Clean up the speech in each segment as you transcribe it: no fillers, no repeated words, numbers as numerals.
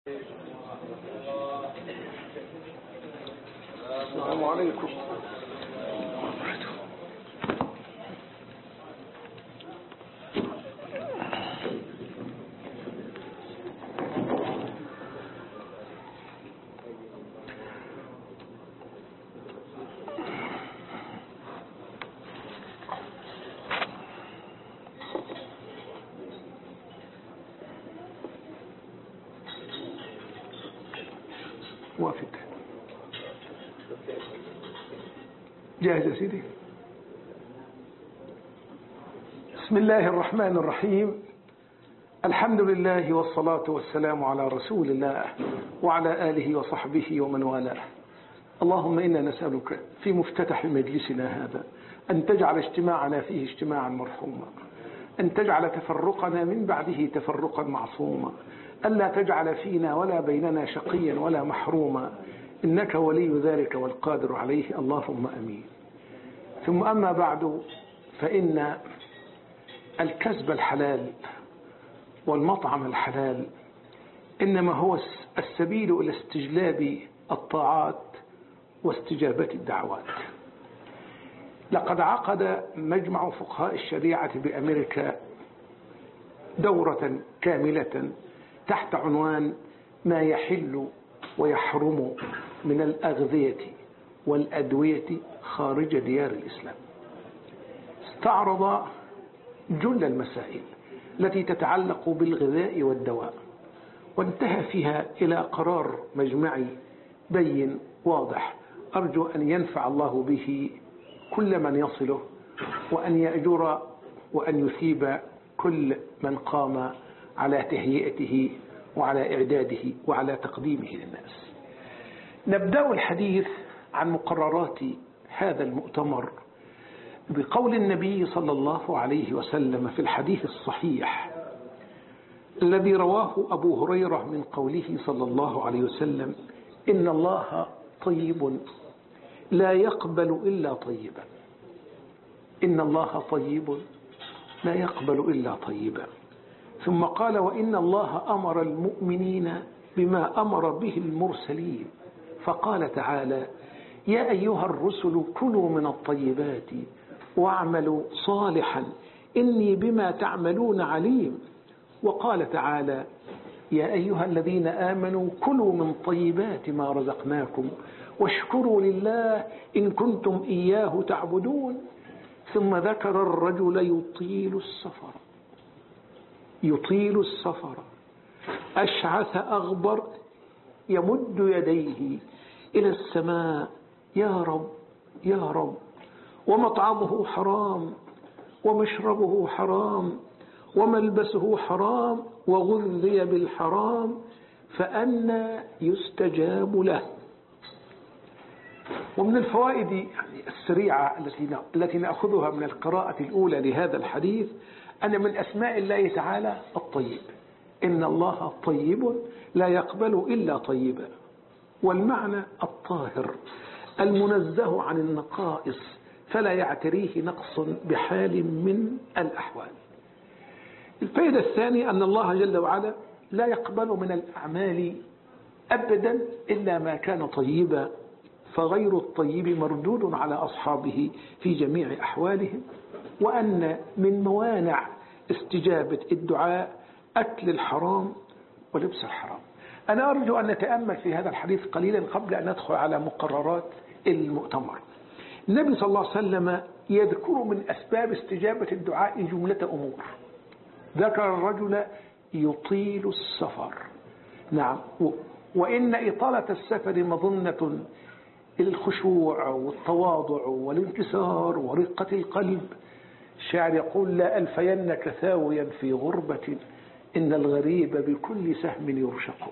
السلام عليكم. وافق. جاهز يا سيدي؟ بسم الله الرحمن الرحيم. الحمد لله والصلاة والسلام على رسول الله وعلى آله وصحبه ومن والاه. اللهم إنا نسألك في مفتتح مجلسنا هذا أن تجعل اجتماعنا فيه اجتماعا مرحوما، أن تجعل تفرقنا من بعده تفرقا معصوما، ألا تجعل فينا ولا بيننا شقيا ولا محروما، إنك ولي ذلك والقادر عليه، اللهم أمين. ثم أما بعد، فإن الكسب الحلال والمطعم الحلال إنما هو السبيل إلى استجلاب الطاعات واستجابة الدعوات. لقد عقد مجمع فقهاء الشريعة بأمريكا دورة كاملة تحت عنوان ما يحل ويحرم من الأغذية والأدوية خارج ديار الإسلام. استعرض جل المسائل التي تتعلق بالغذاء والدواء، وانتهى فيها إلى قرار مجمعي بين واضح، أرجو أن ينفع الله به كل من يصله، وأن يأجر وأن يثيب كل من قام على تهيئته وعلى إعداده وعلى تقديمه للناس. نبدأ الحديث عن مقررات هذا المؤتمر بقول النبي صلى الله عليه وسلم في الحديث الصحيح الذي رواه أبو هريرة من قوله صلى الله عليه وسلم: إن الله طيب لا يقبل إلا طيبا. إن الله طيب لا يقبل إلا طيبا. ثم قال: وإن الله أمر المؤمنين بما أمر به المرسلين، فقال تعالى: يا أيها الرسل كلوا من الطيبات واعملوا صالحا إني بما تعملون عليم. وقال تعالى: يا أيها الذين آمنوا كلوا من طيبات ما رزقناكم واشكروا لله إن كنتم إياه تعبدون. ثم ذكر الرجل يطيل السفر أشعث أغبر يمد يديه إلى السماء: يا رب يا رب، ومطعمه حرام ومشربه حرام وملبسه حرام وغذي بالحرام فأنى يستجاب له. ومن الفوائد السريعة التي نأخذها من القراءة الأولى لهذا الحديث أن من أسماء الله تعالى الطيب. إن الله طيب لا يقبل إلا طيبا، والمعنى الطاهر المنزه عن النقائص فلا يعتريه نقص بحال من الأحوال. الفائدة الثانية أن الله جل وعلا لا يقبل من الأعمال أبدا إلا ما كان طيبا، فغير الطيب مردود على أصحابه في جميع أحوالهم. وأن من موانع استجابة الدعاء أكل الحرام ولبس الحرام. أنا أرجو أن نتأمل في هذا الحديث قليلا قبل أن ندخل على مقررات المؤتمر. النبي صلى الله عليه وسلم يذكر من أسباب استجابة الدعاء جملة أمور. ذكر الرجل يطيل السفر، نعم، وإن إطالة السفر مظنة الخشوع والتواضع والانكسار ورقة القلب. الشاعر يقول: لا ألفينك ثاويا في غربة إن الغريب بكل سهم يرشق.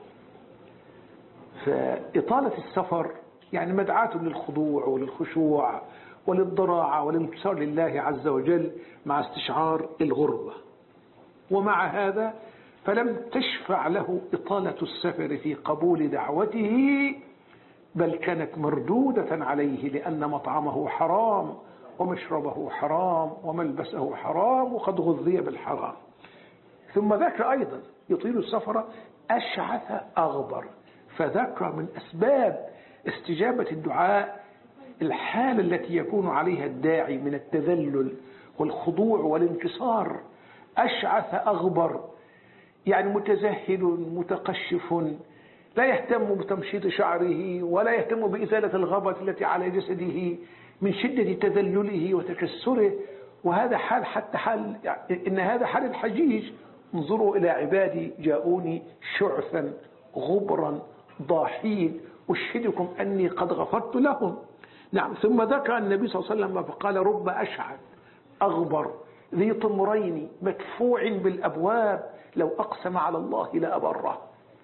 فإطالة السفر يعني مدعاة للخضوع وللخشوع وللضراعة والانكسار لله عز وجل مع استشعار الغربة. ومع هذا فلم تشفع له إطالة السفر في قبول دعوته، بل كانت مردودة عليه، لأن مطعمه حرام ومشربه حرام وملبسه حرام وقد غذي بالحرام. ثم ذاك أيضا يطيل السفر أشعث أغبر. فذكر من أسباب استجابة الدعاء الحالة التي يكون عليها الداعي من التذلل والخضوع والانكسار. أشعث أغبر يعني متزهد متقشف، لا يهتم بتمشيط شعره ولا يهتم بإزالة الغبرة التي على جسده من شدة تذلله وتكسره. وهذا حال حتى حال إن هذا حال الحجيج. انظروا إلى عبادي جاءوني شعثا غبرا ضاحين أشهدكم أني قد غفرت لهم. نعم. ثم ذكر النبي صلى الله عليه وسلم فقال رب أشعث أغبر ذي طمرين مدفوع بالأبواب لو أقسم على الله لأبره.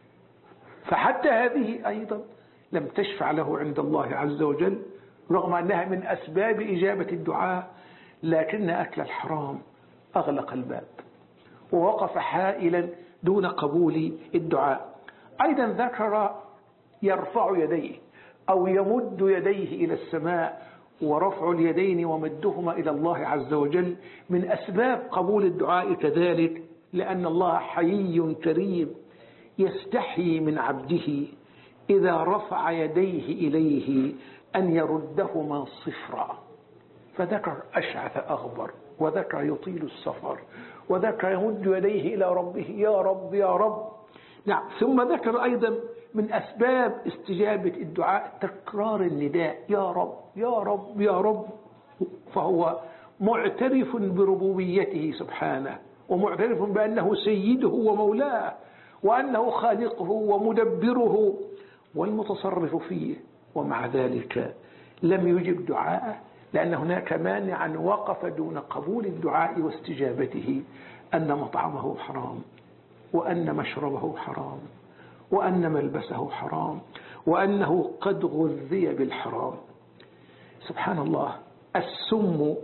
فحتى هذه أيضا لم تشفع له عند الله عز وجل رغم أنها من أسباب إجابة الدعاء، لكن أكل الحرام أغلق الباب ووقف حائلا دون قبول الدعاء. أيضا ذكر يرفع يديه أو يمد يديه إلى السماء، ورفع اليدين ومدهما إلى الله عز وجل من أسباب قبول الدعاء كذلك، لأن الله حيي كريم يستحيي من عبده إذا رفع يديه إليه أن يردهما صفرا. فذكر أشعث أغبر، وذكر يطيل السفر، وذكر يمد يديه إلى ربه يا رب يا رب. نعم. ثم ذكر أيضا من أسباب استجابة الدعاء تكرار النداء يا رب يا رب يا رب. فهو معترف بربوبيته سبحانه، ومعترف بأنه سيده ومولاه، وأنه خالقه ومدبره والمتصرف فيه، ومع ذلك لم يجب دعاءه لأن هناك مانعا وقف دون قبول الدعاء واستجابته، أن مطعمه حرام، وأن مشربه حرام، وأن ملبسه حرام، وأنه قد غذي بالحرام. سبحان الله. السم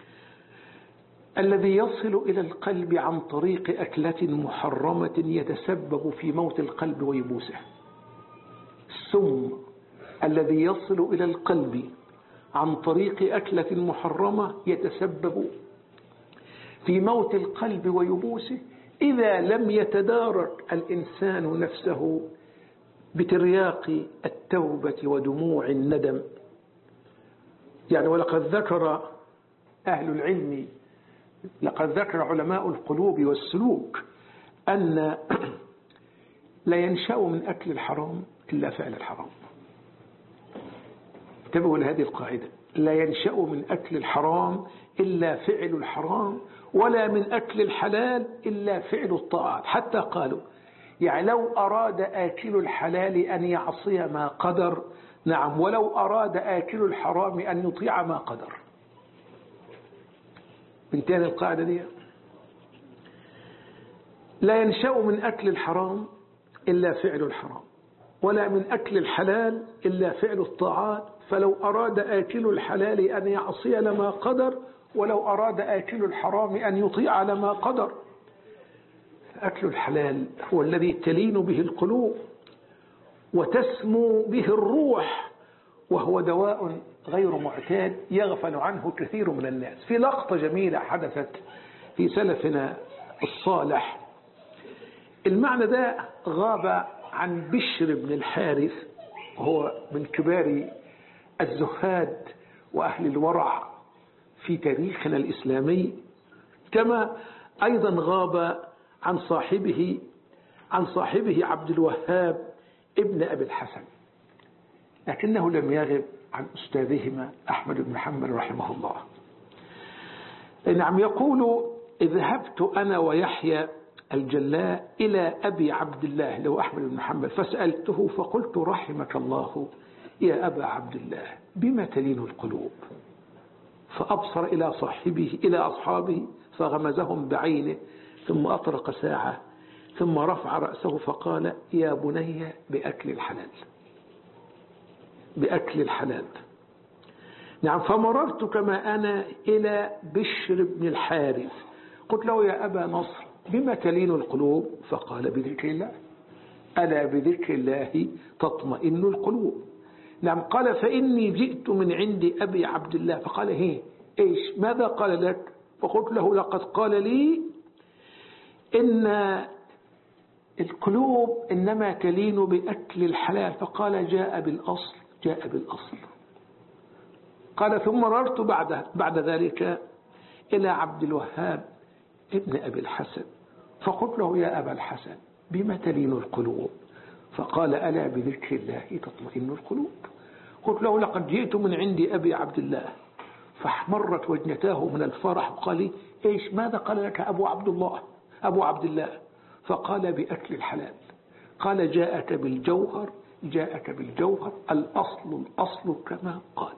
الذي يصل إلى القلب عن طريق أكلة محرمة يتسبب في موت القلب ويبوسه. السم الذي يصل إلى القلب عن طريق أكلة محرمة يتسبب في موت القلب ويبوسه إذا لم يتدارك الإنسان نفسه بترياق التوبة ودموع الندم. يعني ولقد ذكر أهل العلم، لقد ذكر علماء القلوب والسلوك أن لا ينشأ من أكل الحرام إلا فعل الحرام. انتبهوا لهذه القاعدة، لا ينشأ من أكل الحرام إلا فعل الحرام، ولا من أكل الحلال إلا فعل الطاعات. حتى قالوا يعني لو أراد آكل الحلال أن يعصي ما قدر، نعم، ولو أراد آكل الحرام أن يطيع ما قدر. انتهى القاعدة دي. لا ينشأ من أكل الحرام إلا فعل الحرام، ولا من أكل الحلال إلا فعل الطاعات. فلو أراد آكل الحلال أن يعصي لما قدر، ولو أراد آكل الحرام أن يطيع لما قدر. أكل الحلال هو الذي تلين به القلوب وتسمو به الروح، وهو دواء غير معتاد يغفل عنه كثير من الناس. في لقطة جميلة حدثت في سلفنا الصالح، المعنى ده غاب عن بشر بن الحارث، وهو من كبار الزهاد وأهل الورع في تاريخنا الإسلامي، كما أيضا غاب عن صاحبه عبد الوهاب ابن أبي الحسن، لكنه لم يغب عن أستاذهما أحمد بن حنبل رحمه الله. نعم. يقول ذهبت أنا ويحيى الجلاء إلى أبي عبد الله له أحمد بن حنبل فسألته فقلت رحمك الله يا أبا عبد الله بما تلين القلوب؟ فأبصر إلى أصحابه فغمزهم بعينه، ثم أطرق ساعة، ثم رفع رأسه فقال يا بني بأكل الحلال، بأكل الحلال. نعم. فمررت كما أنا إلى بشر بن الحارث قلت له يا أبا نصر بما تلين القلوب؟ فقال بذكر الله، ألا بذكر الله تطمئن القلوب. نعم. قال فإني جئت من عند أبي عبد الله. فقال إيش ماذا قال لك؟ فقلت له لقد قال لي إن القلوب إنما تلين بأكل الحلال، فقال جاء بالأصل، جاء بالأصل. قال ثم مررت بعد ذلك إلى عبد الوهاب ابن أبي الحسن فقلت له يا أبا الحسن بما تلين القلوب؟ فقال ألا بذكر الله تطمئن القلوب. قلت له لقد جئت من عند أبي عبد الله، فاحمرت وجنتاه من الفرح وقال لي إيش ماذا قال لك أبو عبد الله؟ فقال بأكل الحلال. قال جاءك بالجوهر، جاءك بالجوهر، الأصل كما قال.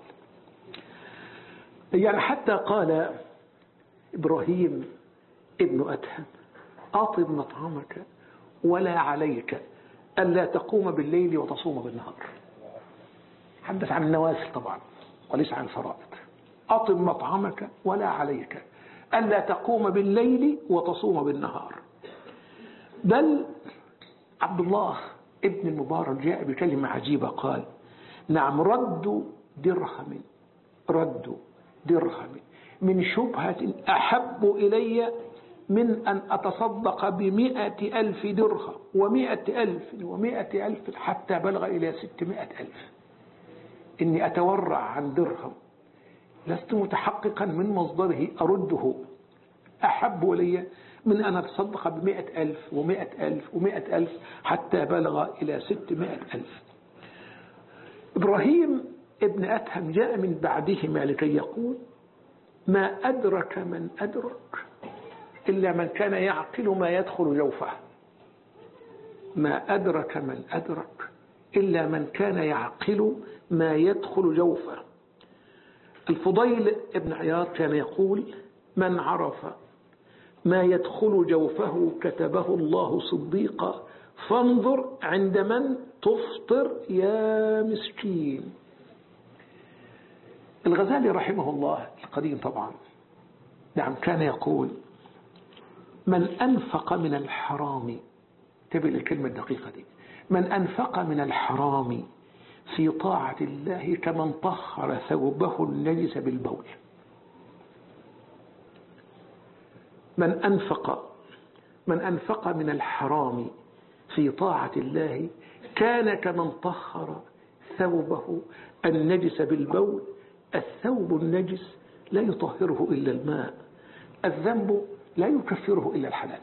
يعني حتى قال إبراهيم ابن أدهم أطب مطعمك ولا عليك ألا تقوم بالليل وتصوم بالنهار. حدث عن النوافل طبعا وليس عن الفرائض. أطب مطعمك ولا عليك ألا تقوم بالليل وتصوم بالنهار. بل عبد الله ابن المبارك جاء بكلمة عجيبة قال نعم رد درهم من شبهة أحب إلي من أن أتصدق ب100,000 درهم و100,000 حتى بلغ إلى 600,000. إني أتورع عن درهم لست متحققا من مصدره أرده أحب إلي من أن أتصدق ب100,000 و100,000 حتى بلغ إلى 600,000. إبراهيم ابن أدهم جاء من بعدهما لكي يقول ما أدرك من أدرك إلا من كان يعقل ما يدخل جوفه. ما أدرك من أدرك إلا من كان يعقل ما يدخل جوفه. الفضيل ابن عياض كان يقول من عرف ما يدخل جوفه كتبه الله صديقا فانظر عند من تفطر يا مسكين. الغزالي رحمه الله القديم طبعا نعم كان يقول من أنفق من الحرام، تبع الكلمة الدقيقة دي، من أنفق من الحرام في طاعة الله كمن طهر ثوبه النجس بالبول. من أنفق من الحرام في طاعة الله كان كمن طهر ثوبه النجس بالبول. الثوب النجس لا يطهره إلا الماء، الذنب لا يكفره إلا الحلال.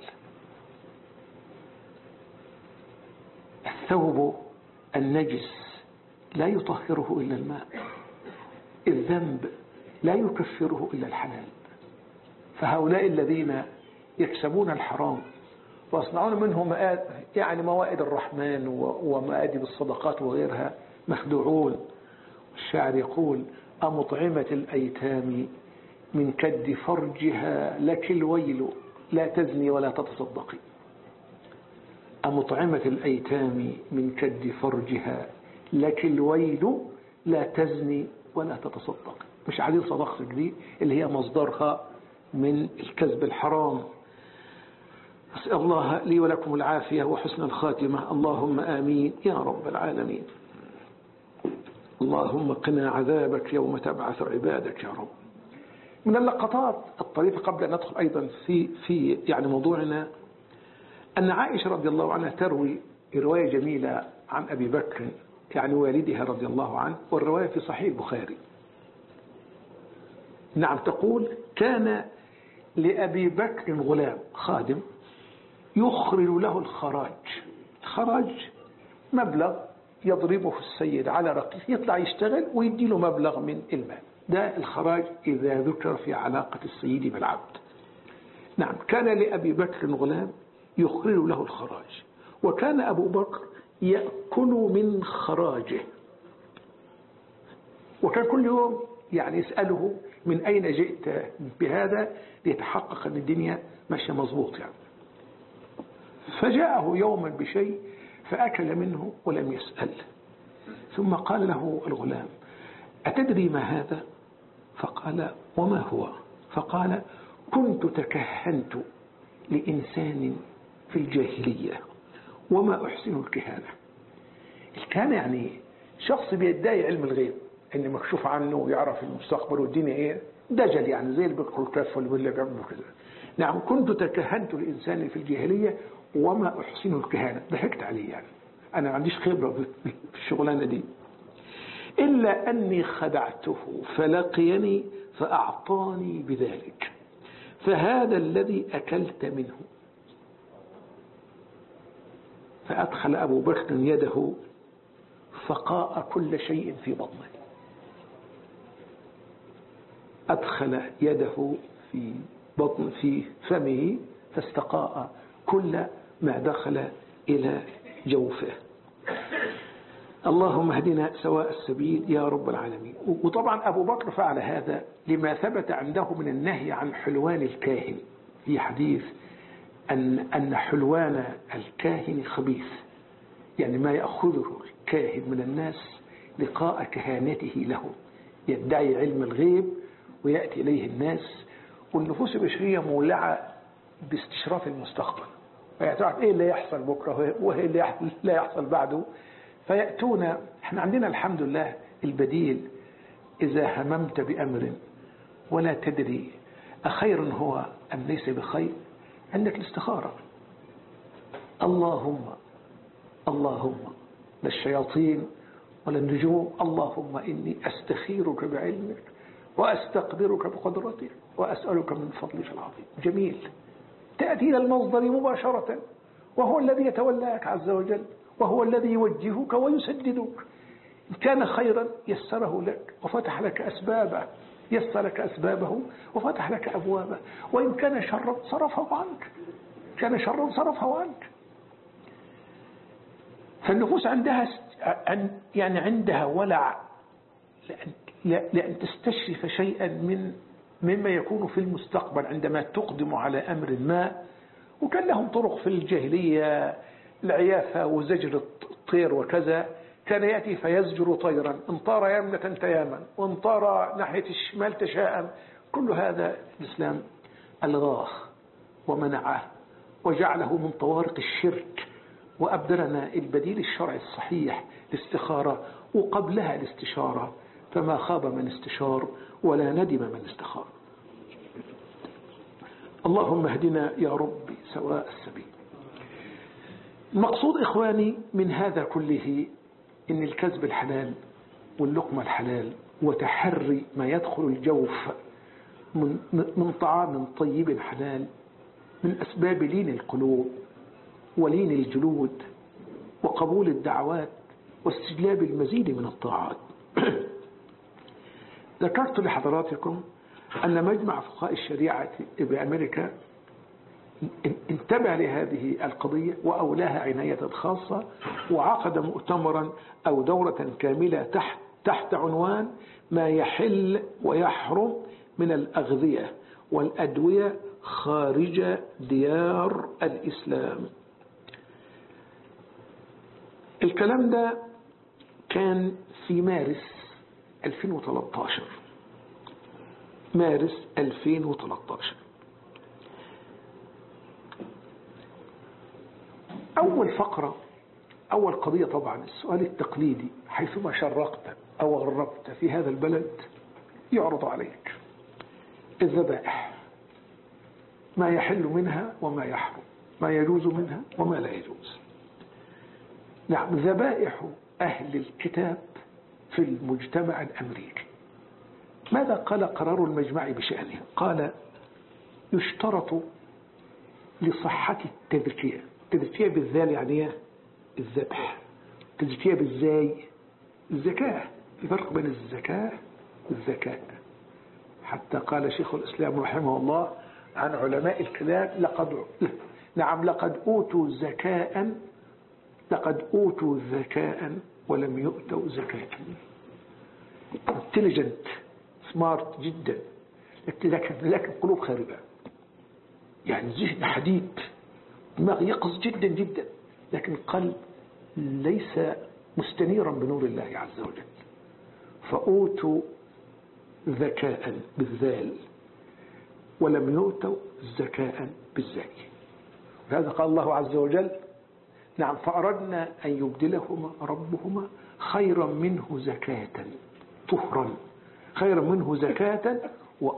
الثوب النجس لا يطهره إلا الماء، الذنب لا يكفره إلا الحلال. فهؤلاء الذين يكسبون الحرام ويصنعون منه موائد الرحمن ومآدب الصدقات وغيرها مخدوعون. الشاعر يقول أمطعمة الأيتام من كد فرجها لك الويل لا تزني ولا تتصدقي. أمطعمة الأيتام من كد فرجها لك الويل لا تزني ولا تتصدقي. مش عايزين صدقتك دي اللي هي مصدرها من الكسب الحرام. أسأل الله لي ولكم العافية وحسن الخاتمة، اللهم آمين يا رب العالمين. اللهم قنا عذابك يوم تبعث عبادك يا رب. من اللقطات الطريفة قبل أن ندخل أيضا في موضوعنا أن عائشة رضي الله عنها تروي رواية جميلة عن أبي بكر والدها رضي الله عنه، والرواية في صحيح البخاري. نعم تقول كان لأبي بكر غلام خادم يخرج له الخراج مبلغ يضربه السيد على رقيق يطلع يشتغل ويدي له مبلغ من المال. ده الخراج إذا ذكر في علاقة السيد بالعبد. نعم كان لأبي بكر غلام يخرج له الخراج، وكان أبو بكر يأكل من خراجه، وكان كل يوم يسأله من أين جئت بهذا ليتحقق أن الدنيا ماشية مظبوط فجاءه يوما بشيء فأكل منه ولم يسأل، ثم قال له الغلام أتدري ما هذا؟ فقال وما هو؟ فقال كنت تكهنت لإنسان في الجاهلية وما أحسن الكهانة. الكهانة شخص بيدعي علم الغيب إن مكشوف عنه ويعرف المستقبل والدنيا دجل زي اللي بيقرأ الكهف واللي بيعملوا كذا. نعم كنت تكهنت لإنسان في الجاهلية وما أحسن الكهانة. ضحكت عليه يعني، أنا ما عنديش خبرة في الشغلانة دي، إلا أني خدعته فلقيني فأعطاني بذلك، فهذا الذي أكلت منه. فأدخل أبو بكر يده فقاء كل شيء في بطنه. أدخل يده في فمه فاستقاء كل ما دخل إلى جوفه. اللهم اهدنا سواء السبيل يا رب العالمين. وطبعا أبو بكر فعل هذا لما ثبت عنده من النهي عن حلوان الكاهن، في حديث أن حلوان الكاهن خبيث، يعني ما يأخذه الكاهن من الناس لقاء كهانته له، يدعي علم الغيب ويأتي إليه الناس، والنفوس البشرية مولعة باستشراف المستقبل، فيعتقد إيه اللي يحصل بكرة وإيه اللي لا يحصل بعده، فيأتون. احنا عندنا الحمد لله البديل، إذا هممت بأمر ولا تدري أخير هو أم ليس بخير، عندك الاستخارة. اللهم لا الشياطين ولا النجوم، اللهم إني أستخيرك بعلمك وأستقدرك بقدرتك وأسألك من فضلك العظيم. جميل، تأتي إلى المصدر مباشرة، وهو الذي يتولاك عز وجل، وهو الذي يوجهك ويسددك. إن كان خيرا يسره لك وفتح لك أسبابه، يسر لك أسبابه وفتح لك أبوابه، وإن كان شرا صرفه عنك، كان شرا صرفه عنك. فالنفوس عندها ولع لأن تستشرف شيئا مما يكون في المستقبل عندما تقدم على أمر ما. وكان لهم طرق في الجاهلية، العيافة وزجر الطير وكذا، كان يأتي فيزجر طيرا، إن طار يمنة تياما وإن طار ناحية الشمال تشاءم. كل هذا الإسلام ألغاه ومنعه وجعله من طوارق الشرك، وأبدلنا البديل الشرعي الصحيح الاستخارة، وقبلها الاستشارة، فما خاب من استشار ولا ندم من استخار. اللهم اهدنا يا رب سواء السبيل. المقصود إخواني من هذا كله إن الكسب الحلال واللقمة الحلال وتحري ما يدخل الجوف من طعام طيب حلال من أسباب لين القلوب ولين الجلود وقبول الدعوات واستجلاب المزيد من الطاعات. ذكرت لحضراتكم أن مجمع فقهاء الشريعة بأمريكا انتبه لهذه القضية وأولاها عناية خاصة، وعقد مؤتمرا أو دورة كاملة تحت عنوان ما يحل ويحرم من الأغذية والأدوية خارج ديار الإسلام. الكلام ده كان في مارس 2013. مارس 2013. أول فقرة، أول قضية، طبعا السؤال التقليدي حيثما شرقت أو غربت في هذا البلد يعرض عليك الذبائح، ما يحل منها وما يحرم، ما يجوز منها وما لا يجوز. نعم، ذبائح أهل الكتاب في المجتمع الأمريكي. ماذا قال قرار المجمع بشأنها؟ قال يشترط لصحة التذكية. التذكية بالذال يعني الذبح، التذكية بالزاي الزكاة. في فرق بين الزكاة والذكاء. حتى قال شيخ الإسلام رحمه الله عن علماء الكلام لقد أوتوا ذكاء ولم يؤتوا زكاة. intelligent smart جدا، لكن قلوب خاربة، يعني ذهن حديد، دماغ يقظ جدا جدا، لكن قلب ليس مستنيرا بنور الله عز وجل. فأوتوا ذكاء بالذال ولم يؤتوا زكاء بالزاي. هذا قال الله عز وجل نعم فأردنا أن يبدلهما ربهما خيرا منه زكاة طهرا، خيرا منه زكاة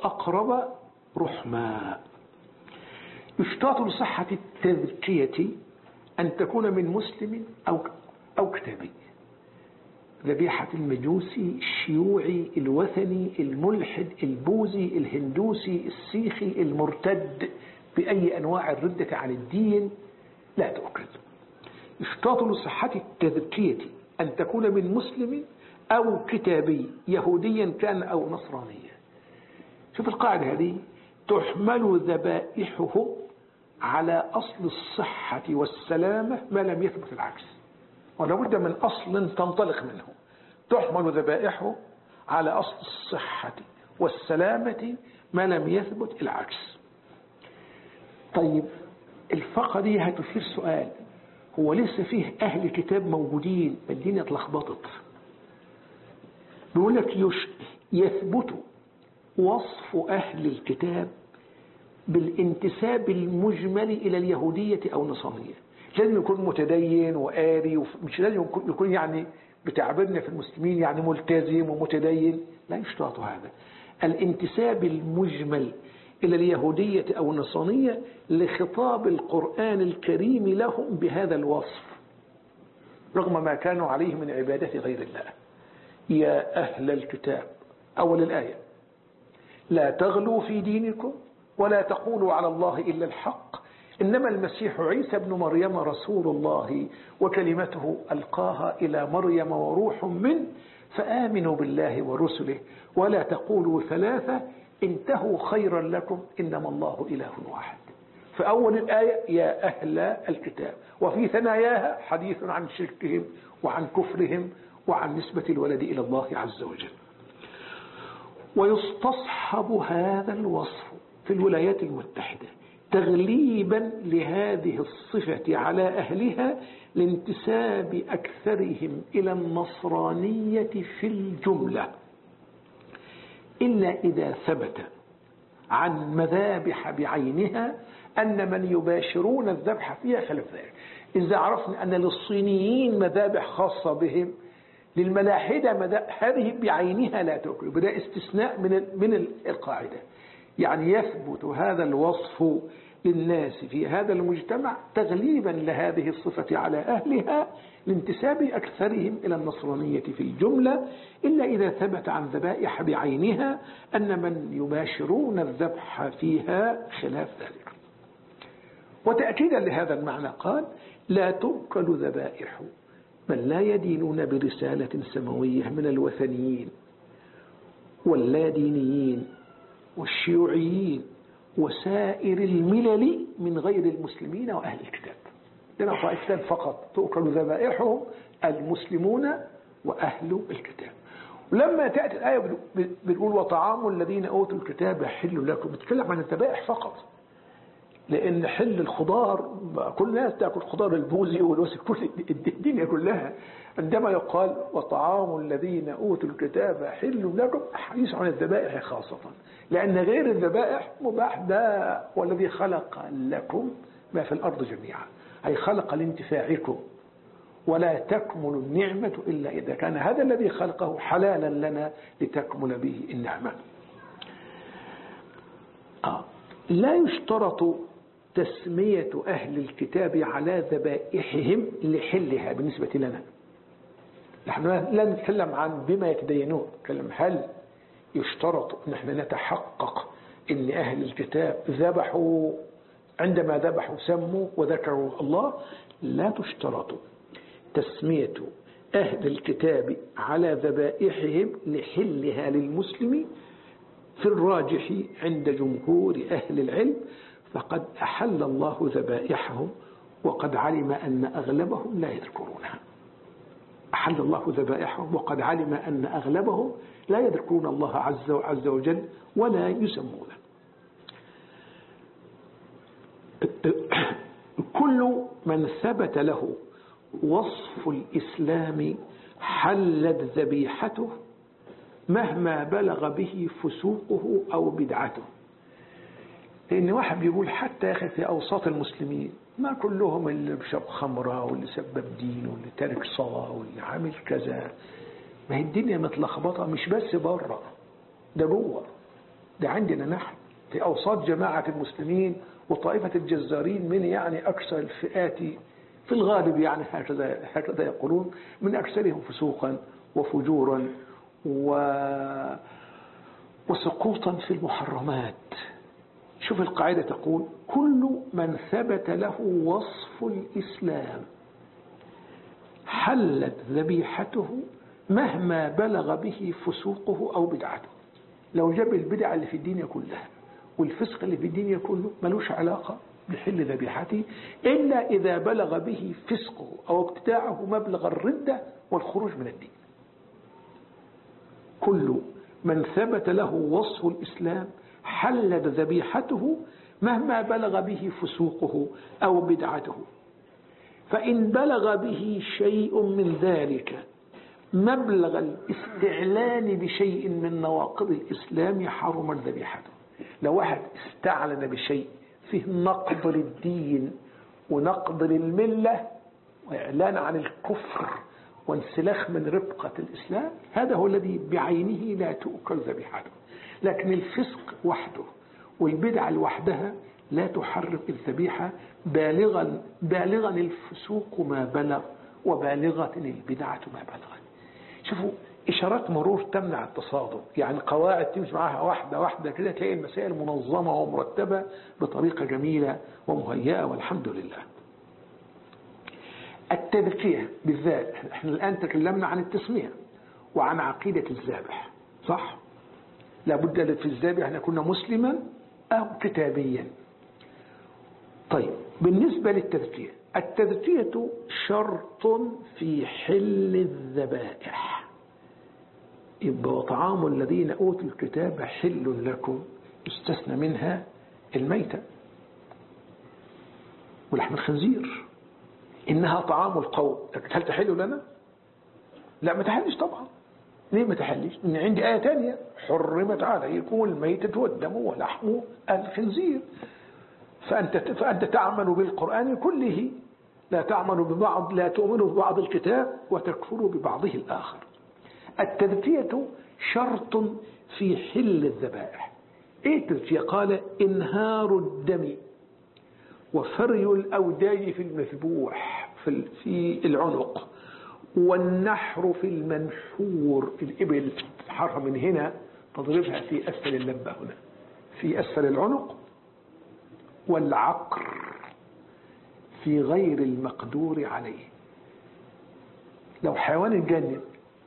وأقرب رحما. يشترط لصحة التذكية أن تكون من مسلم أو كتابي. ذبيحة المجوسي، الشيوعي، الوثني، الملحد، البوذي، الهندوسي، السيخي، المرتد بأي أنواع الردة عن الدين لا تؤكل. يشترط لصحة التذكية أن تكون من مسلم أو كتابي، يهوديا كان أو نصرانيا. شوف القاعدة هذه، تحمل ذبائحه على أصل الصحة والسلامة ما لم يثبت العكس، ولا بد من أصل تنطلق منه. تحمل ذبائحه على أصل الصحة والسلامة ما لم يثبت العكس. طيب الفقرة دي هتثير سؤال، هو لسه فيه أهل كتاب موجودين؟ الدنيا اتلخبطت. بيقول لك يثبت وصف أهل الكتاب بالانتساب المجمل إلى اليهودية أو النصرانية. لازم يكون متدين وقاري، مش لازم يكون يعني بتعبيرنا في المسلمين يعني ملتزم ومتدين، لا يشترط هذا. الانتساب المجمل إلى اليهودية أو النصرانية لخطاب القرآن الكريم لهم بهذا الوصف رغم ما كانوا عليه من عبادة غير الله. يا أهل الكتاب، أول الآية، لا تغلوا في دينكم ولا تقولوا على الله إلا الحق إنما المسيح عيسى ابن مريم رسول الله وكلمته ألقاها إلى مريم وروح منه فآمنوا بالله ورسله ولا تقولوا ثلاثة انتهوا خيرا لكم إنما الله إله واحد. فأول الآية يا أهل الكتاب، وفي ثناياها حديث عن شركهم وعن كفرهم وعن نسبة الولد إلى الله عز وجل. ويستصحب هذا الوصف في الولايات المتحدة تغليبا لهذه الصفة على أهلها لانتساب أكثرهم إلى النصرانية في الجملة، إلا إذا ثبت عن مذابح بعينها أن من يباشرون الذبح فيها خلاف ذلك. إذا عرفنا أن للصينيين مذابح خاصة بهم، للملاحدة هذه بعينها لا تؤكل، بدأ استثناء من القاعدة. يعني يثبت هذا الوصف للناس في هذا المجتمع تغليبا لهذه الصفة على أهلها لانتساب أكثرهم إلى النصرانية في الجملة، إلا إذا ثبت عن ذبائح بعينها أن من يباشرون الذبح فيها خلاف ذلك. وتأكيدا لهذا المعنى قال لا تؤكل ذبائح من لا يدينون برسالة سماوية من الوثنيين واللادينيين والشيوعيين وسائر الملل من غير المسلمين وأهل الكتاب. لنا طائفتان فقط تؤكل ذبائحهم، المسلمون وأهل الكتاب. ولما تأتي الآية بتقول وطعام الذين أوتوا الكتاب حل لكم، بتتكلم عن الذبائح فقط، لأن حل الخضار كل الناس تأكل خضار البوزي والوسك كل الدنيا كلها. عندما يقال وطعام الذين أوتوا الكتاب حل لكم حديث عن الذبائح خاصة، لأن غير الذبائح مباح. ده والذي خلق لكم ما في الأرض جميعا، أي خلق لانتفاعكم، ولا تكمل النعمة إلا إذا كان هذا الذي خلقه حلالا لنا لتكمل به النعمة. لا يشترط تسمية أهل الكتاب على ذبائحهم لحلها بالنسبة لنا. نحن لا نتكلم عن بما يتدينون، نتكلم هل يشترط أن احنا نتحقق أن أهل الكتاب ذبحوا، عندما ذبحوا سموا وذكروا الله. لا تشترط تسمية أهل الكتاب على ذبائحهم لحلها للمسلم في الراجح عند جمهور أهل العلم، فقد أحل الله ذبائحهم وقد علم أن أغلبهم لا يذكرونها. أحل الله ذبائحهم وقد علم أن أغلبهم لا يذكرون الله عز وجل ولا يسمونه. كل من ثبت له وصف الإسلام حلت ذبيحته مهما بلغ به فسوقه أو بدعته. لأن واحد بيقول حتى يا أخي في أوساط المسلمين ما كلهم اللي بشرب خمرة واللي سبب دين واللي تارك صلاة واللي عامل كذا. ما هي الدنيا متلخبطة، مش بس بره، ده جوه، ده عندنا نحن في أوساط جماعة المسلمين وطائفة الجزارين من يعني أكثر الفئات في الغالب يعني هكذا يقولون، من أكثرهم فسوقا وفجورا وسقوطا في المحرمات. شوف القاعدة تقول: كل من ثبت له وصف الإسلام حلت ذبيحته مهما بلغ به فسوقه أو بدعته. لو جاب البدع اللي في الدنيا كلها والفسق اللي في الدنيا كله ملوش علاقة بحل ذبيحته إلا إذا بلغ به فسقه أو ابتداعه مبلغ الردة والخروج من الدين. كل من ثبت له وصف الإسلام حلت ذبيحته مهما بلغ به فسوقه أو بدعته، فإن بلغ به شيء من ذلك مبلغ الاستعلان بشيء من نواقض الإسلام حرمت ذبيحته. لو واحد استعلن بشيء فيه نقض للدين ونقض للملة وإعلان عن الكفر وانسلاخ من ربقة الإسلام، هذا هو الذي بعينه لا تؤكل ذبيحته. لكن الفسق وحده والبدعة لوحدها لا تحرم الذبيحة، بالغا الفسوق ما بلغ وبالغة البدعة ما بلغ. شوفوا إشارات مرور تمنع التصادم، يعني قواعد تمشي معها واحدة واحدة كده تلاقي المسائل منظمة ومرتبة بطريقة جميلة ومهيئة، والحمد لله. التذكية بالذات، احنا الآن تكلمنا عن التسمية وعن عقيدة الذابح، صح؟ لابد في الذابح أن يكون مسلما أو كتابيا. طيب بالنسبة للتذكية، التذكية شرط في حل الذبائح. يبقى وطعام الذين أوتوا الكتاب حل لكم، يستثنى منها الميتة ولحم الخنزير، إنها طعام القوم. هل تحل لنا؟ لا، ما تحلش طبعا. ليه ما تحلش؟ إن عندي آية تانية: حرمت عليكم الميتة والدم ولحم الخنزير. فأنت تعمل بالقرآن كله، لا تعمل ببعض، لا تؤمن ببعض الكتاب وتكفر ببعضه الآخر. التذكية شرط في حل الذبائح. ايه التذكية؟ قال: انهار الدم وفري الأوداج في المذبوح في العنق، والنحر في المنحور. الإبل تحرها من هنا تضربها في أسفل اللبة هنا في أسفل العنق، والعقر في غير المقدور عليه. لو حيوان اتجنن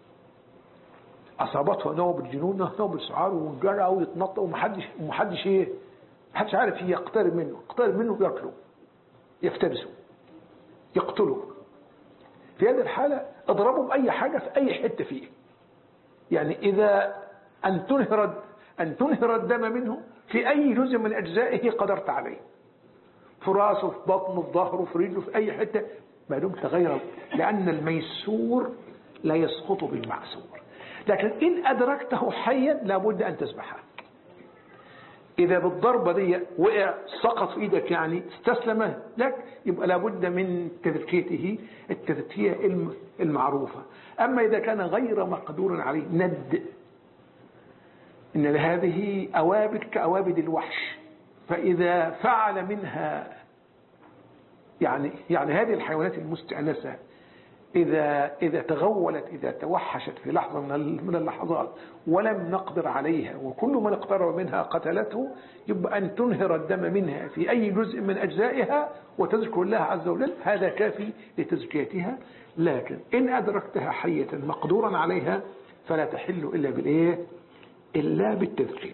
أصابته نوبة الجنون، نوبة السعار وجرى ويتنطط ومحدش عارف يقترب منه يقتله، يفترسه، يقتله. في هذه الحالة اضربه بأي حاجة في أي حتة فيه. يعني إذا أن تنهر الدم منه في أي جزء من أجزائه قدرت عليه، في راسه، في بطنه، في ظهره، في رجله، في أي حتة ما دمت غيره، لأن الميسور لا يسقط بالمعسور. لكن إن أدركته حيا لابد أن تذبحه. إذا بالضربة دي وقع سقط في إيدك، يعني استسلم لك، يبقى لابد من تذكيته التذكية المعروفة. أما إذا كان غير مقدور عليه ند، إن هذه أوابد كأوابد الوحش، فإذا فعل منها يعني هذه الحيوانات المستأنسة إذا تغولت، إذا توحشت في لحظة من اللحظات ولم نقدر عليها وكل من اقترب منها قتلته، يبقى أن تنهر الدم منها في أي جزء من أجزائها وتذكر الله عز وجل، هذا كافي لتزكيتها. لكن إن أدركتها حية مقدورا عليها فلا تحل إلا بالتذكير.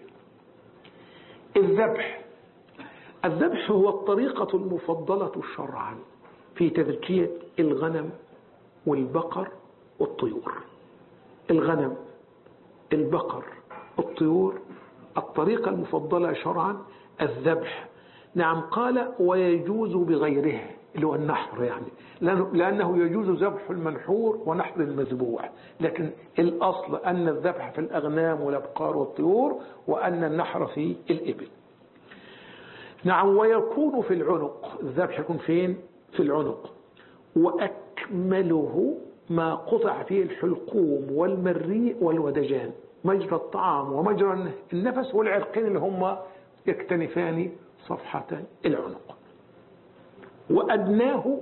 الذبح هو الطريقة المفضلة شرعا في تذكية الغنم والبقر والطيور. الغنم، البقر، الطيور، الطريقة المفضلة شرعا الذبح. نعم، قال: ويجوز بغيرها، اللي هو النحر، يعني لأنه يجوز ذبح المنحور ونحر المذبوح، لكن الأصل أن الذبح في الأغنام والأبقار والطيور، وأن النحر في الإبل. نعم، ويكون في العنق. الذبح يكون فين؟ في العنق. وأكمله ما قطع فيه الحلقوم والمريء والودجان، مجرى الطعام ومجرى النفس، والعرقين اللي هم يكتنفان صفحة العنق. وأدناه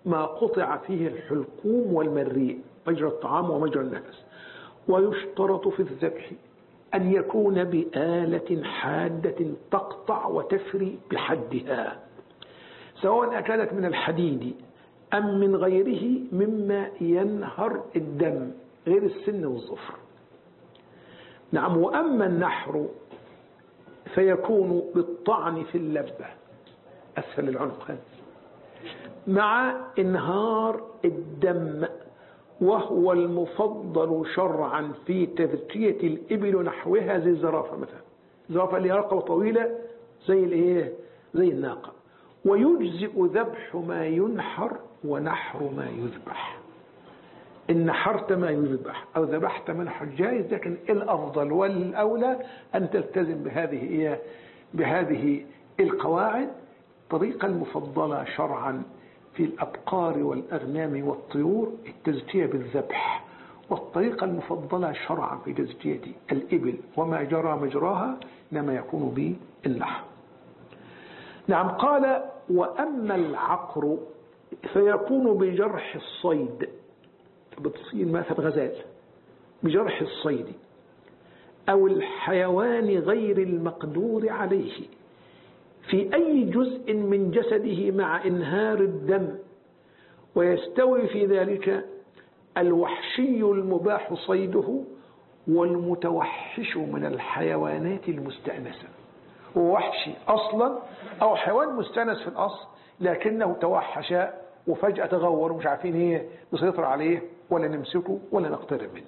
ما قطع فيه الحلقوم والمريء، مجرى الطعام ومجرى النفس. ويشترط في الذبح أن يكون بآلة حادة تقطع وتفري بحدها، سواء كانت من الحديد أم من غيره مما ينهر الدم غير السن والظفر. نعم. وأما النحر فيكون بالطعن في اللبة أسفل العنق مع إنهار الدم، وهو المفضل شرعا في تذكية الإبل نحوها زي الزرافة مثلا، الزرافة اللي رقبة طويلة زي الناقة. ويجزئ ذبح ما ينحر ونحر ما يذبح. إن نحرت ما يذبح أو ذبحت منحر جائز، لكن الأفضل والأولى أن تلتزم بهذه القواعد. الطريقة المفضلة شرعا في الأبقار والأغنام والطيور التزكية بالذبح، والطريقة المفضلة شرعا في تزكية الإبل وما جرى مجراها إنما يكون باللحم. نعم. قال: وأما العقر فيكون بجرح الصيد، بتصير مثل غزال، بجرح الصيد أو الحيوان غير المقدور عليه في أي جزء من جسده مع إنهار الدم، ويستوي في ذلك الوحشي المباح صيده والمتوحش من الحيوانات المستأنسة. هو وحشي أصلا أو حيوان مستأنس في الأصل، لكنه توحش وفجأة تغور ومش عارفين ايه نسيطر عليه ولا نمسكه ولا نقترب منه.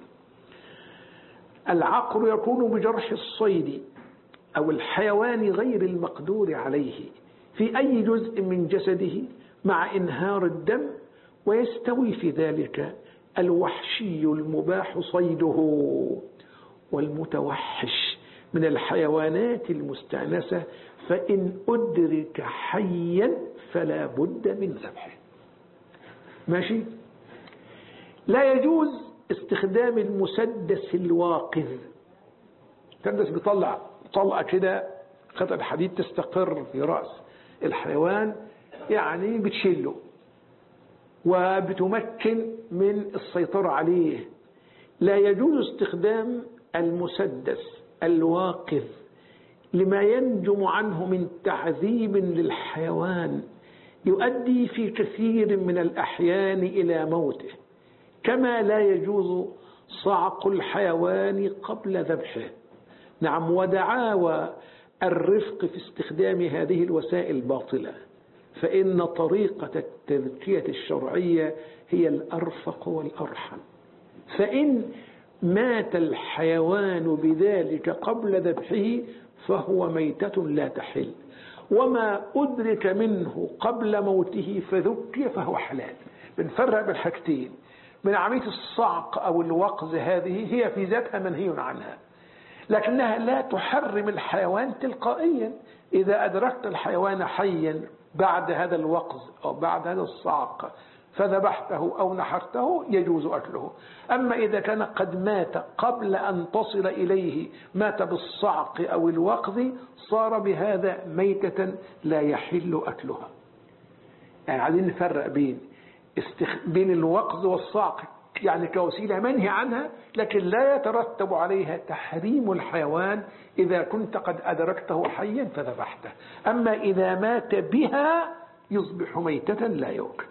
العقر يكون بجرح الصيد أو الحيوان غير المقدور عليه في أي جزء من جسده مع إنهار الدم، ويستوي في ذلك الوحشي المباح صيده والمتوحش من الحيوانات المستأنسة، فإن أدرك حيا فلا بد من ذبحه. ماشي. لا يجوز استخدام المسدس الواقذ. المسدس بيطلع طلقة كده، قطعة حديد تستقر في رأس الحيوان، يعني بتشله وبتمكن من السيطرة عليه. لا يجوز استخدام المسدس الواقذ لما ينجم عنه من تعذيب للحيوان يؤدي في كثير من الأحيان إلى موته، كما لا يجوز صعق الحيوان قبل ذبحه. نعم. ودعاوى الرفق في استخدام هذه الوسائل باطلة، فإن طريقة التذكية الشرعية هي الأرفق والأرحم. فإن مات الحيوان بذلك قبل ذبحه فهو ميتة لا تحل، وما أدرك منه قبل موته فذكي فهو حلال. بنفرق بين حاجتين: من عملية الصعق أو الوقز، هذه هي في ذاتها منهي عنها، لكنها لا تحرم الحيوان تلقائيا. إذا أدركت الحيوان حيا بعد هذا الوقز أو بعد هذا الصعق فذبحته أو نحرته يجوز أكله. أما إذا كان قد مات قبل أن تصل إليه، مات بالصعق أو الوقز، صار بهذا ميتة لا يحل أكلها. يعني عايزين نفرق بين الوقز والصعق، يعني كوسيلة منهي عنها، لكن لا يترتب عليها تحريم الحيوان إذا كنت قد أدركته حيا فذبحته. أما إذا مات بها يصبح ميتة لا يؤكل.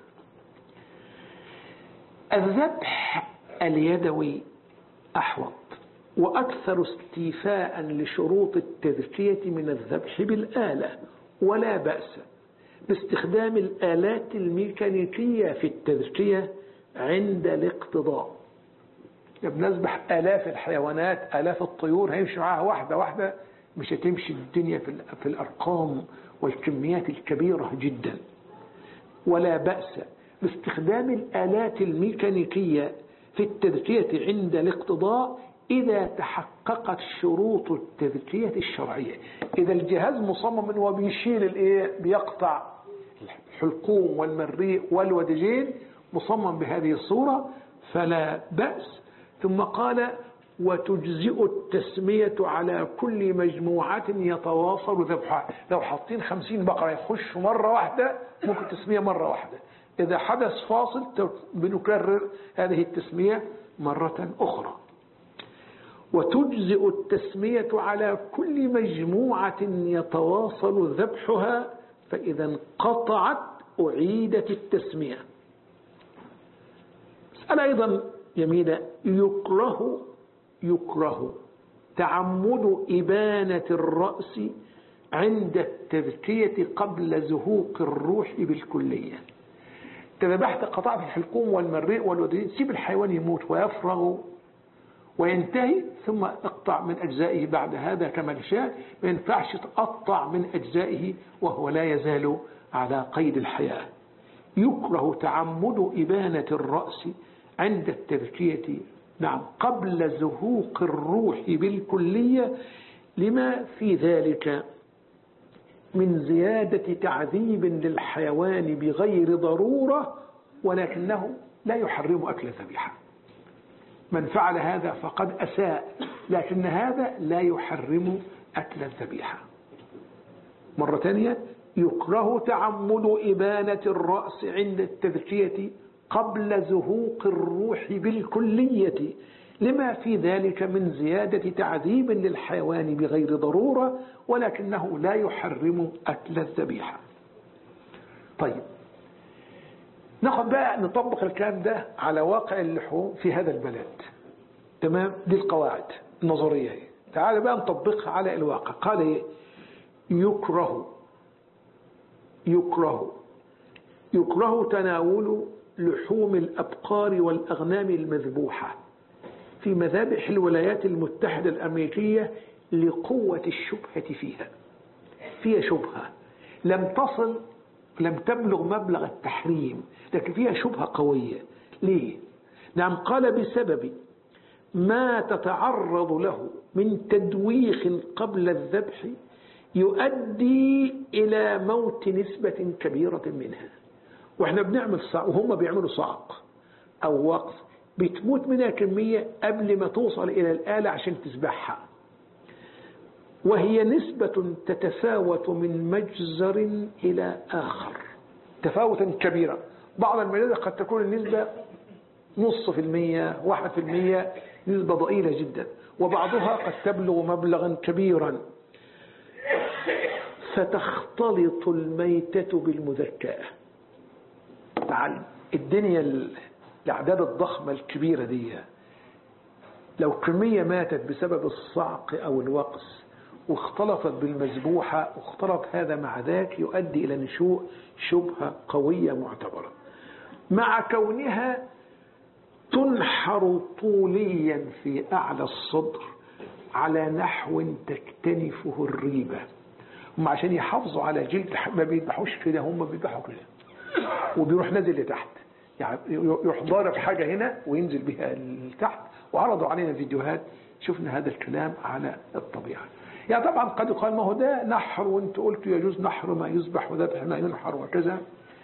الذبح اليدوي أحوط وأكثر استيفاء لشروط التذكية من الذبح بالآلة، ولا بأس باستخدام الآلات الميكانيكية في التذكية عند الاقتضاء. بنذبح آلاف الحيوانات، آلاف الطيور، هيمشي معاها واحدة واحدة، مش هتمشي الدنيا في الأرقام والكميات الكبيرة جدا. ولا بأس باستخدام الآلات الميكانيكية في التذكية عند الاقتضاء إذا تحققت شروط التذكية الشرعية. إذا الجهاز مصمم وبيشيل بيقطع الحلقوم والمريء والودجين، مصمم بهذه الصورة، فلا بأس. ثم قال: وتجزئ التسمية على كل مجموعة يتواصل ذبحها. لو حاطين 50 بقرة يخشوا مرة واحدة ممكن تسمية مرة واحدة، إذا حدث فاصل بنكرر هذه التسمية مرة أخرى. وتجزئ التسمية على كل مجموعة يتواصل ذبحها، فإذا انقطعت أعيدت التسمية. مسألة أيضا جميلة، يكره تعمد إبانة الرأس عند التذكية قبل زهوق الروح بالكلية. تذبحت قطعت الحلقوم والمريء والودين، سيب الحيوان يموت ويفرغ وينتهي، ثم اقطع من أجزائه بعد هذا كما الشاء. ما ينفعش تقطع من أجزائه وهو لا يزال على قيد الحياة. يكره تعمد إبانة الرأس عند التذكية قبل زهوق الروح بالكلية، لما في ذلك من زيادة تعذيب للحيوان بغير ضرورة، ولكنه لا يحرم أكل الذبيحة. من فعل هذا فقد أساء، لكن هذا لا يحرم أكل الذبيحة. مرة ثانية، يكره تعمد إبانة الرأس عند التذكية قبل زهوق الروح بالكلية، لما في ذلك من زيادة تعذيب للحيوان بغير ضرورة، ولكنه لا يحرم أكل الذبيحة. طيب، ناخذ بقى نطبق الكلام ده على واقع اللحوم في هذا البلد. تمام؟ دي القواعد النظرية. تعال بقى نطبقها على الواقع. قال إيه؟ يكره تناول لحوم الأبقار والأغنام المذبوحة في مذابح الولايات المتحدة الأمريكية لقوة الشبهة فيها شبهة لم تبلغ مبلغ التحريم، لكن فيها شبهة قوية. ليه؟ قال بسبب ما تتعرض له من تدويخ قبل الذبح يؤدي إلى موت نسبة كبيرة منها. وإحنا بنعمل صعق وهم بيعملوا صعق أو وقف، بتموت منها كمية قبل ما توصل إلى الآلة عشان تذبحها، وهي نسبة تتفاوت من مجزر إلى آخر تفاوتا كبيرا. بعض المجازر قد تكون النسبة 0.5%، 1%، نسبة ضئيلة جدا، وبعضها قد تبلغ مبلغا كبيرا. فتختلط الميتة بالمذكاة. الدنيا الأعداد الضخمة الكبيرة دي، لو كمية ماتت بسبب الصعق أو الوقس واختلطت بالمذبوحة واختلط هذا مع ذاك، يؤدي إلى نشوء شبهة قوية معتبرة، مع كونها تنحر طوليا في أعلى الصدر على نحو تكتنفه الريبة. هم عشان يحافظوا على جلد ما بيذبحوش كده، هم بيذبحوا كده وبيروح نازل لتحت، يعني يحضر بحاجة هنا وينزل بها لتحت. وعرضوا علينا فيديوهات شفنا هذا الكلام على الطبيعة. يعني طبعا قد يقال ما هو ده نحر، وانت قلت يجوز نحر ما يذبح وذبح ما ينحر وكذا.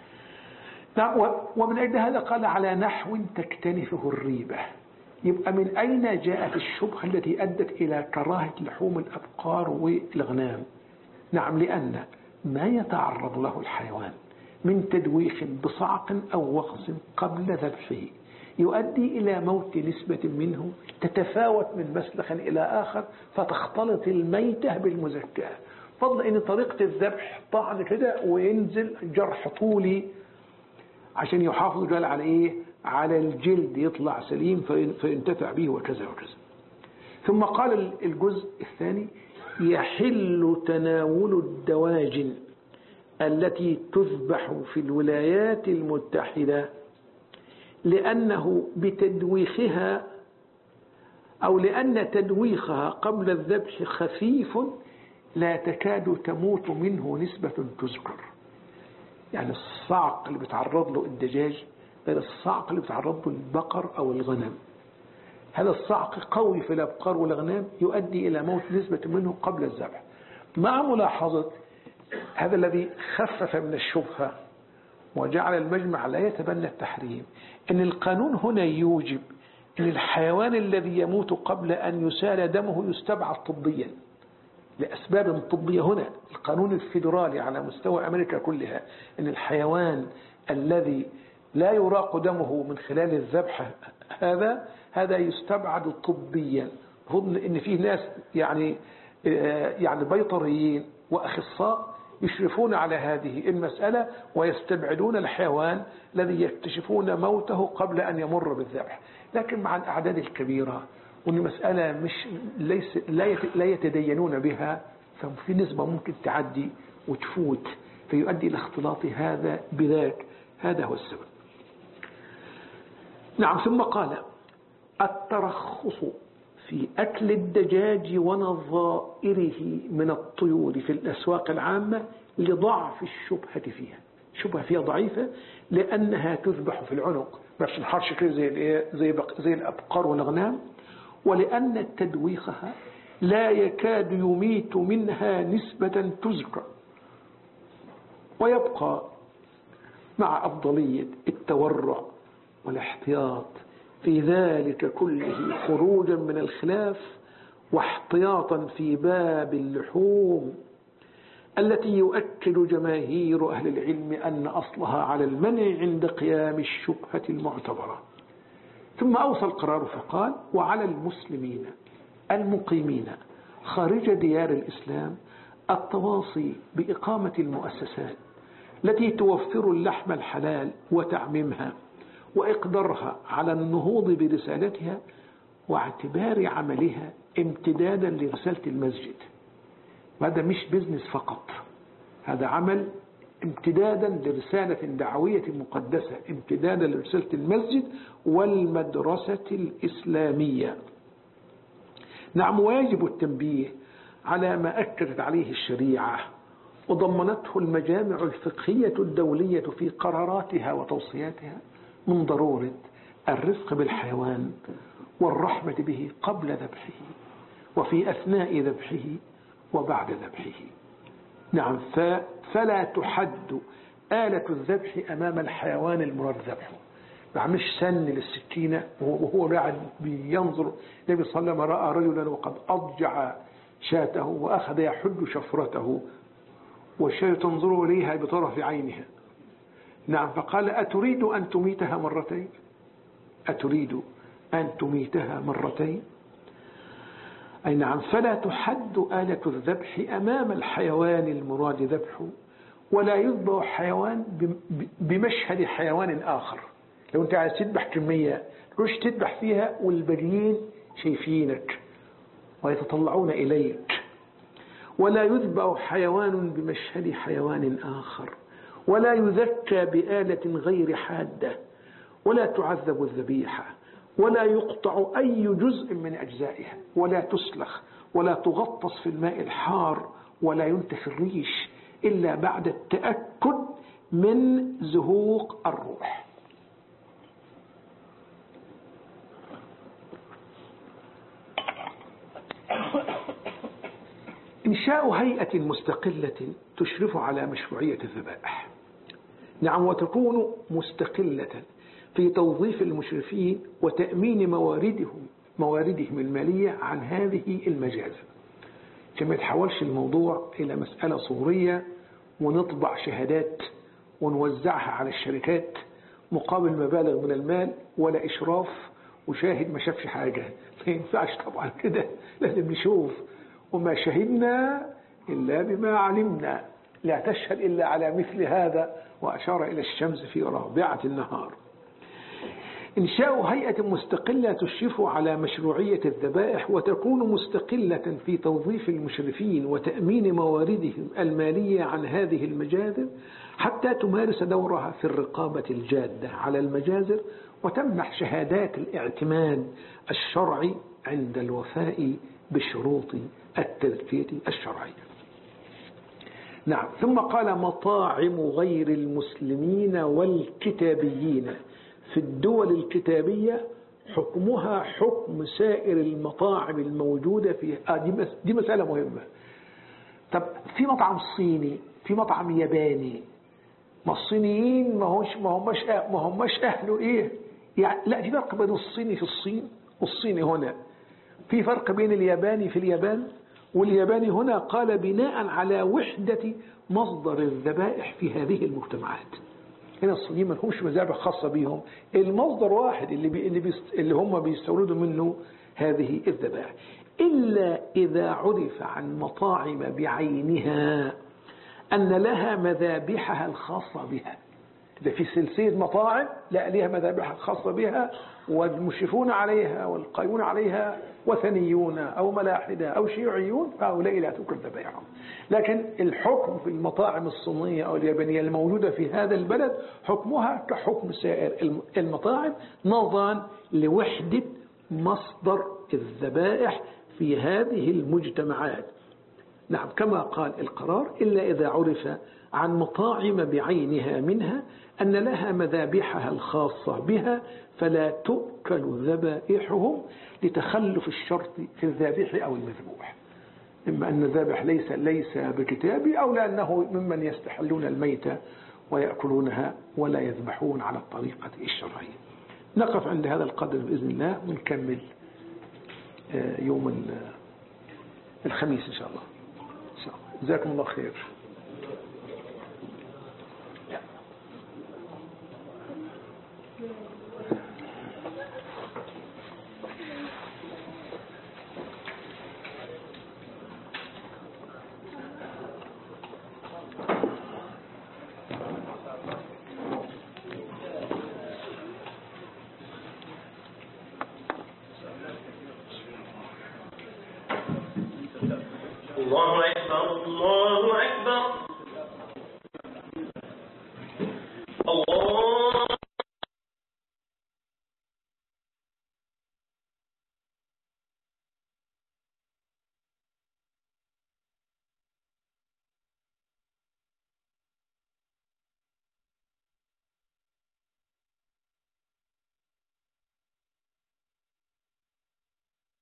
ومن أجل هذا قال على نحو تكتنفه الريبة. يبقى من أين جاءت الشبهة التي أدت إلى كراهة لحوم الأبقار والأغنام؟ لأن ما يتعرض له الحيوان من تدويخ بصعق أو وقص قبل ذبحه يؤدي إلى موت نسبة منه تتفاوت من مسلخ إلى آخر، فتختلط الميتة بالمزكاة. فضل إن طريقة الذبح طعن كده وينزل جرح طولي عشان يحافظ جل على إيه؟ على الجلد يطلع سليم فينتفع به وكذا وكذا. ثم قال الجزء الثاني: يحل تناول الدواجن التي تذبح في الولايات المتحدة لأنه بتدويخها أو لأن تدويخها قبل الذبح خفيف لا تكاد تموت منه نسبة تذكر. يعني الصعق اللي بيتعرض له الدجاج غير الصعق اللي بيتعرض له البقر أو الغنم. هذا الصعق قوي في الأبقار والأغنام يؤدي إلى موت نسبة منه قبل الذبح، مع ملاحظة هذا الذي خفف من الشبهة وجعل المجمع لا يتبنى التحريم، أن القانون هنا يوجب أن الحيوان الذي يموت قبل أن يسال دمه يستبعد طبيا لأسباب طبية. هنا القانون الفيدرالي على مستوى أمريكا كلها أن الحيوان الذي لا يراق دمه من خلال الذبح هذا يستبعد طبيا. ظن ان فيه ناس يعني بيطريين واخصاء يشرفون على هذه المسألة ويستبعدون الحيوان الذي يكتشفون موته قبل أن يمر بالذبح. لكن مع الأعداد الكبيرة وأن المسألة لا يتدينون بها، ففي نسبة ممكن تعدي وتفوت فيؤدي إلى اختلاط هذا بذاك. هذا هو السبب. نعم. ثم قال: الترخص في أكل الدجاج ونظائره من الطيور في الأسواق العامة لضعف الشبهة فيها. الشبهة فيها ضعيفة لأنها تذبح في العنق، مش الحرش كده زي الأبقار والأغنام، ولأن تدويخها لا يكاد يميت منها نسبة تذكر، ويبقى مع أفضلية التورع والاحتياط في ذلك كله خروجا من الخلاف واحتياطا في باب اللحوم التي يؤكد جماهير أهل العلم أن أصلها على المنع عند قيام الشبهة المعتبرة. ثم أوصى القرار فقال: وعلى المسلمين المقيمين خارج ديار الإسلام التواصي بإقامة المؤسسات التي توفر اللحم الحلال وتعميمها وإقدارها على النهوض برسالتها واعتبار عملها امتدادا لرسالة المسجد. هذا مش بزنس فقط، هذا عمل امتدادا لرسالة دعوية مقدسة، امتدادا لرسالة المسجد والمدرسة الإسلامية. نعم. ويجب التنبيه على ما أكدت عليه الشريعة وضمنته المجامع الفقهية الدولية في قراراتها وتوصياتها من ضرورة الرفق بالحيوان والرحمة به قبل ذبحه وفي أثناء ذبحه وبعد ذبحه. نعم. فلا تحد آلة الذبح أمام الحيوان المراد ذبحه. مش سن للسكينة وهو قاعد بينظر. النبي صلى الله عليه وسلم رأى رجلا وقد أضجع شاته وأخذ يحد شفرته والشاة تنظر إليها بطرف عينها. نعم. فقال: أتريد أن تميتها مرتين؟ أتريد أن تميتها مرتين؟ أي نعم. فلا تحد آلة الذبح أمام الحيوان المراد ذبحه، ولا يذبح حيوان بمشهد حيوان آخر. لو أنت عايز تذبح كمية تروح تذبح فيها والباقيين شايفينك ويتطلعون إليك. ولا يذبح حيوان بمشهد حيوان آخر، ولا يذكى بآلة غير حادة، ولا تعذب الذبيحة، ولا يقطع أي جزء من أجزائها، ولا تسلخ، ولا تغطس في الماء الحار، ولا ينتف الريش إلا بعد التأكد من زهوق الروح. إنشاء هيئة مستقلة تشرف على مشروعية الذبائح. نعم. وتكون مستقلة في توظيف المشرفين وتأمين مواردهم المالية عن هذه المجازر. كما يتحولش الموضوع إلى مسألة صورية ونطبع شهادات ونوزعها على الشركات مقابل مبالغ من المال ولا إشراف وشاهد ما شافش حاجة. ما ينفعش طبعا كده، لازم نشوف. وما شهدنا إلا بما علمنا، لا تشهد إلا على مثل هذا. وأشار إلى الشمس في رابعة النهار. إنشاء هيئة مستقلة تشرف على مشروعية الذبائح وتكون مستقلة في توظيف المشرفين وتأمين مواردهم المالية عن هذه المجازر حتى تمارس دورها في الرقابة الجادة على المجازر وتمنح شهادات الاعتماد الشرعي عند الوفاء بشروط التزكية الشرعية. نعم. ثم قال: مطاعم غير المسلمين والكتابيين في الدول الكتابية حكمها حكم سائر المطاعم الموجودة فيها. دي مسألة مهمة. طب في مطعم صيني، في مطعم ياباني، ما الصينيين ما هماش أهله إيه يعني؟ لا، في فرق بين الصيني في الصين والصيني هنا. في فرق بين الياباني في اليابان والياباني هنا. قال: بناء على وحدة مصدر الذبائح في هذه المجتمعات. هنا الصينيين ما لهمش مذابح خاصة بيهم، المصدر واحد اللي هم بيستوردوا منه هذه الذبائح، إلا إذا عرف عن مطاعم بعينها أن لها مذابحها الخاصة بها. إذا في سلسلة مطاعم لا لها مذابحها الخاصة بها، والمشرفون عليها والقائمون عليها وثنيون أو ملاحدة أو شيوعيون، فهؤلاء لا تؤكل ذبائحهم. لكن الحكم في المطاعم الصينية أو اليابانية الموجودة في هذا البلد حكمها كحكم سائر المطاعم، نظرا لوحدة مصدر الذبائح في هذه المجتمعات. نعم، كما قال القرار: إلا إذا عرف عن مطاعم بعينها منها أن لها مذابحها الخاصة بها فلا تؤكل ذبائحهم لتخلف الشرط في الذابح أو المذبوح، إما أن الذابح ليس بكتابي، أو لأنه ممن يستحلون الميتة ويأكلونها ولا يذبحون على الطريقة الشرعية. نقف عند هذا القدر بإذن الله، ونكمل يوم الخميس إن شاء الله. جزاكم الله خير. الله أكبر الله أكبر.